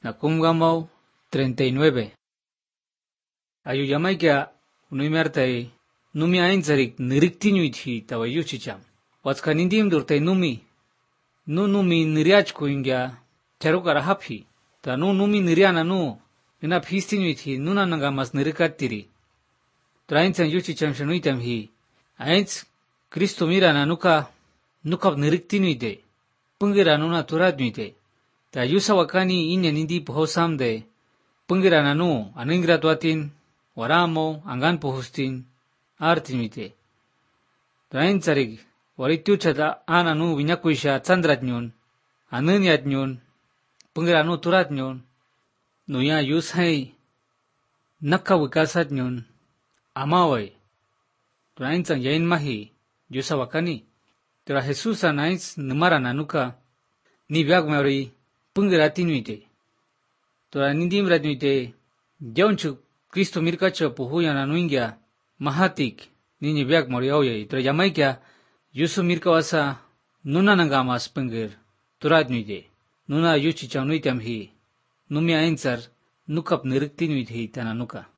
Nakumgamau 39. Ayuyamaikia unuimartai numi ainzarik niriktinyuithi tawayuchicham. Watskanindim durtai numi niriachku inga charukara hapi. Ta numi niriana ina pistinyuithi nuna nangamas nirikatiri. Trainzan yuchicham shanuitam hi. Ainz Kristo mirana nukap niriktinyuite. Pungira nuna turadnyuite. Ta yusa wakani inya nindi pohosamde. Pungira nanu aningratuatin waramo angan pohustin artinyuite. Trainzarik warituchata ananu vinyakuisha tsandratnyun. Ananyatnyun. Pungira nu turatnyun. Nuya yusai nakawikasatnyun. Amawai. Trainzan yain mahi yusa wakani. Tra Jesusa nains numara nanuka ni biagmari pungira tinuite. Tra nindimratnuite jaunchu Kristo mirkacho puhuya nanuingya mahatik ni biagmari auye. Tra yamaikya yusu mirkawasa nuna nangamas pungir turatnuite. Nuna yuchi chaunuitam hi. Numi ainzar nukap niriktinuite hi tananuka.